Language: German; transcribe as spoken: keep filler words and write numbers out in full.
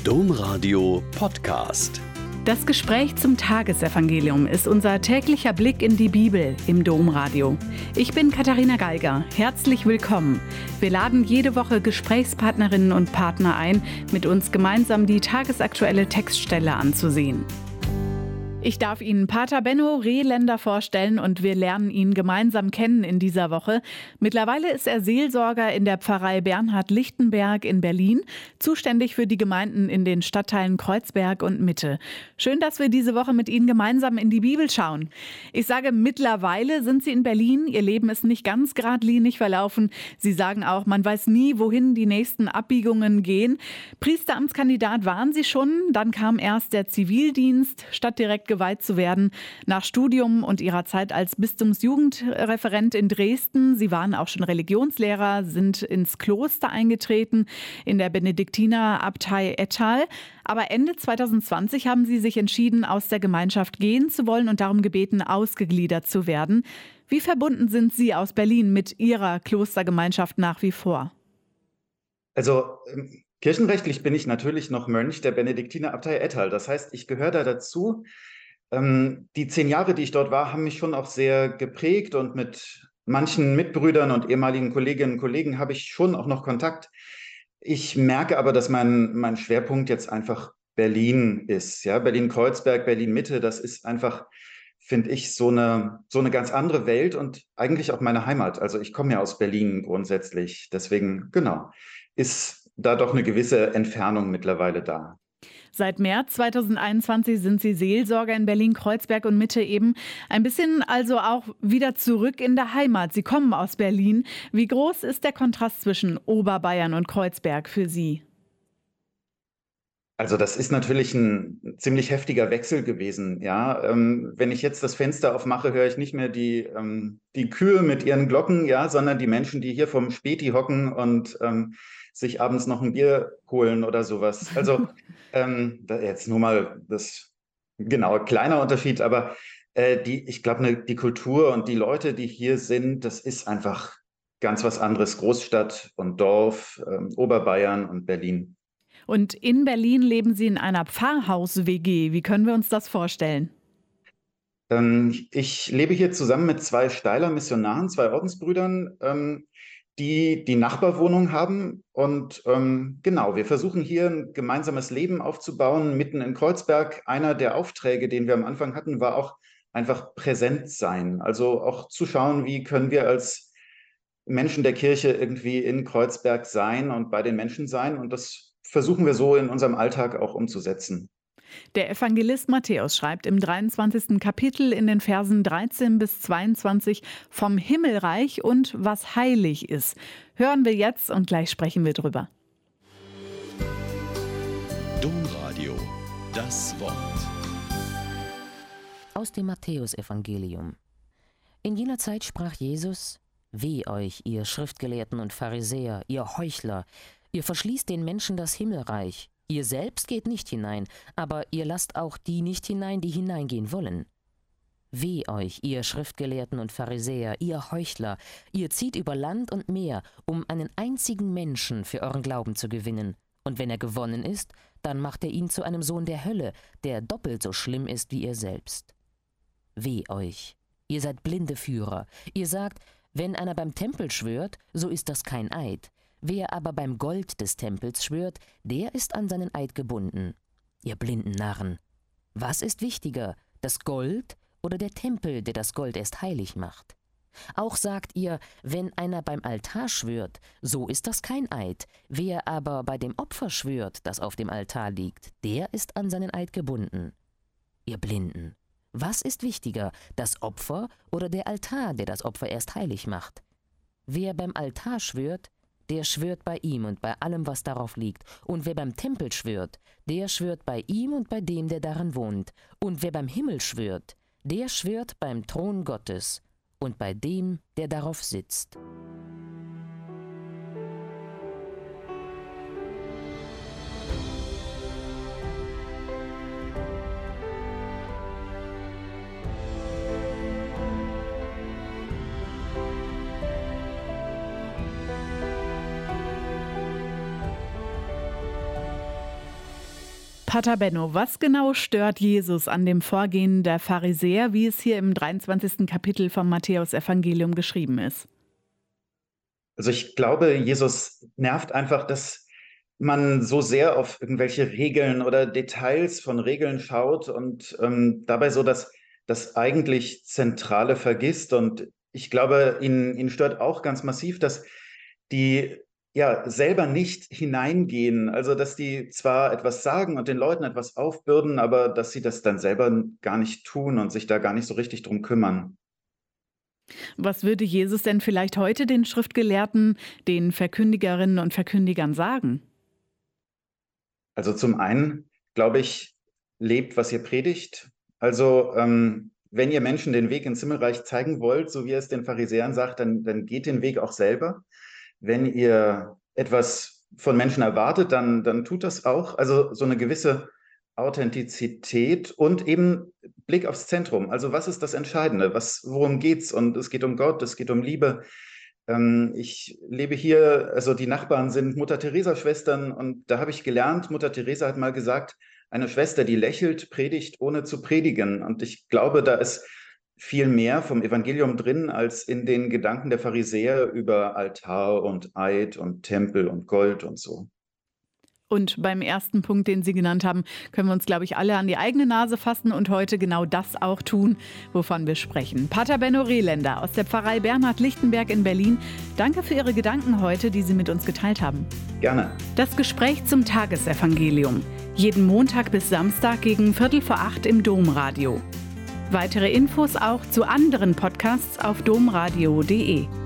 Domradio Podcast. Das Gespräch zum Tagesevangelium ist unser täglicher Blick in die Bibel im Domradio. Ich bin Katharina Geiger. Herzlich willkommen. Wir laden jede Woche Gesprächspartnerinnen und Partner ein, mit uns gemeinsam die tagesaktuelle Textstelle anzusehen. Ich darf Ihnen Pater Benno Rehländer vorstellen und wir lernen ihn gemeinsam kennen in dieser Woche. Mittlerweile ist er Seelsorger in der Pfarrei Bernhard-Lichtenberg in Berlin, zuständig für die Gemeinden in den Stadtteilen Kreuzberg und Mitte. Schön, dass wir diese Woche mit Ihnen gemeinsam in die Bibel schauen. Ich sage, mittlerweile sind Sie in Berlin. Ihr Leben ist nicht ganz geradlinig verlaufen. Sie sagen auch, man weiß nie, wohin die nächsten Abbiegungen gehen. Priesteramtskandidat waren Sie schon, dann kam erst der Zivildienst, statt direkt geweiht zu werden, nach Studium und ihrer Zeit als Bistumsjugendreferent in Dresden. Sie waren auch schon Religionslehrer, sind ins Kloster eingetreten, in der Benediktinerabtei Ettal. Aber Ende zwanzig zwanzig haben sie sich entschieden, aus der Gemeinschaft gehen zu wollen und darum gebeten, ausgegliedert zu werden. Wie verbunden sind Sie aus Berlin mit Ihrer Klostergemeinschaft nach wie vor? Also ähm, kirchenrechtlich bin ich natürlich noch Mönch der Benediktinerabtei Ettal. Das heißt, ich gehöre da dazu. Ähm, die zehn Jahre, die ich dort war, haben mich schon auch sehr geprägt und mit manchen Mitbrüdern und ehemaligen Kolleginnen und Kollegen habe ich schon auch noch Kontakt. Ich merke aber, dass mein, mein Schwerpunkt jetzt einfach Berlin ist. Ja? Berlin-Kreuzberg, Berlin-Mitte, das ist einfach, finde ich, so eine, so eine ganz andere Welt und eigentlich auch meine Heimat. Also ich komme ja aus Berlin grundsätzlich. Deswegen, genau, ist da doch eine gewisse Entfernung mittlerweile da. Seit März zwanzig einundzwanzig sind Sie Seelsorger in Berlin, Kreuzberg und Mitte eben. Ein bisschen also auch wieder zurück in der Heimat. Sie kommen aus Berlin. Wie groß ist der Kontrast zwischen Oberbayern und Kreuzberg für Sie? Also das ist natürlich ein ziemlich heftiger Wechsel gewesen. Ja, ähm, wenn ich jetzt das Fenster aufmache, höre ich nicht mehr die, ähm, die Kühe mit ihren Glocken, ja, sondern die Menschen, die hier vom Späti hocken und ähm, sich abends noch ein Bier holen oder sowas. Also ähm, da jetzt nur mal das, genau, kleiner Unterschied, aber äh, die, ich glaube, ne, die Kultur und die Leute, die hier sind, das ist einfach ganz was anderes. Großstadt und Dorf, ähm, Oberbayern und Berlin. Und in Berlin leben Sie in einer Pfarrhaus-W G. Wie können wir uns das vorstellen? Ähm, ich lebe hier zusammen mit zwei Steiler Missionaren, zwei Ordensbrüdern, ähm, die die Nachbarwohnung haben. Und ähm, genau, wir versuchen hier ein gemeinsames Leben aufzubauen, mitten in Kreuzberg. Einer der Aufträge, den wir am Anfang hatten, war auch einfach präsent sein. Also auch zu schauen, wie können wir als Menschen der Kirche irgendwie in Kreuzberg sein und bei den Menschen sein. Und das versuchen wir so in unserem Alltag auch umzusetzen. Der Evangelist Matthäus schreibt im dreiundzwanzigsten Kapitel in den Versen dreizehn bis zweiundzwanzig vom Himmelreich und was heilig ist. Hören wir jetzt und gleich sprechen wir drüber. Domradio, das Wort. Aus dem Matthäusevangelium. In jener Zeit sprach Jesus: Weh euch, ihr Schriftgelehrten und Pharisäer, ihr Heuchler, ihr verschließt den Menschen das Himmelreich. Ihr selbst geht nicht hinein, aber ihr lasst auch die nicht hinein, die hineingehen wollen. Weh euch, ihr Schriftgelehrten und Pharisäer, ihr Heuchler, ihr zieht über Land und Meer, um einen einzigen Menschen für euren Glauben zu gewinnen. Und wenn er gewonnen ist, dann macht er ihn zu einem Sohn der Hölle, der doppelt so schlimm ist wie ihr selbst. Weh euch, ihr seid blinde Führer. Ihr sagt, wenn einer beim Tempel schwört, so ist das kein Eid. Wer aber beim Gold des Tempels schwört, der ist an seinen Eid gebunden. Ihr blinden Narren! Was ist wichtiger, das Gold oder der Tempel, der das Gold erst heilig macht? Auch sagt ihr, wenn einer beim Altar schwört, so ist das kein Eid. Wer aber bei dem Opfer schwört, das auf dem Altar liegt, der ist an seinen Eid gebunden. Ihr Blinden! Was ist wichtiger, das Opfer oder der Altar, der das Opfer erst heilig macht? Wer beim Altar schwört, der schwört bei ihm und bei allem, was darauf liegt. Und wer beim Tempel schwört, der schwört bei ihm und bei dem, der darin wohnt. Und wer beim Himmel schwört, der schwört beim Thron Gottes und bei dem, der darauf sitzt. Pater Benno, was genau stört Jesus an dem Vorgehen der Pharisäer, wie es hier im dreiundzwanzigsten Kapitel vom Matthäusevangelium geschrieben ist? Also ich glaube, Jesus nervt einfach, dass man so sehr auf irgendwelche Regeln oder Details von Regeln schaut und ähm, dabei so das, das eigentlich Zentrale vergisst. Und ich glaube, ihn, ihn stört auch ganz massiv, dass die ja selber nicht hineingehen. Also dass die zwar etwas sagen und den Leuten etwas aufbürden, aber dass sie das dann selber gar nicht tun und sich da gar nicht so richtig drum kümmern. Was würde Jesus denn vielleicht heute den Schriftgelehrten, den Verkündigerinnen und Verkündigern sagen? Also zum einen, glaube ich, lebt, was ihr predigt. Also ähm, wenn ihr Menschen den Weg ins Himmelreich zeigen wollt, so wie er es den Pharisäern sagt, dann, dann geht den Weg auch selber. Wenn ihr etwas von Menschen erwartet, dann, dann tut das auch. Also so eine gewisse Authentizität und eben Blick aufs Zentrum. Also was ist das Entscheidende? Was, worum geht's? Und es geht um Gott, es geht um Liebe. Ähm, ich lebe hier, also die Nachbarn sind Mutter-Teresa-Schwestern und da habe ich gelernt, Mutter Teresa hat mal gesagt, eine Schwester, die lächelt, predigt, ohne zu predigen. Und ich glaube, da ist viel mehr vom Evangelium drin, als in den Gedanken der Pharisäer über Altar und Eid und Tempel und Gold und so. Und beim ersten Punkt, den Sie genannt haben, können wir uns, glaube ich, alle an die eigene Nase fassen und heute genau das auch tun, wovon wir sprechen. Pater Benno Rehländer aus der Pfarrei Bernhard-Lichtenberg in Berlin. Danke für Ihre Gedanken heute, die Sie mit uns geteilt haben. Gerne. Das Gespräch zum Tagesevangelium. Jeden Montag bis Samstag gegen Viertel vor acht im Domradio. Weitere Infos auch zu anderen Podcasts auf domradio punkt de.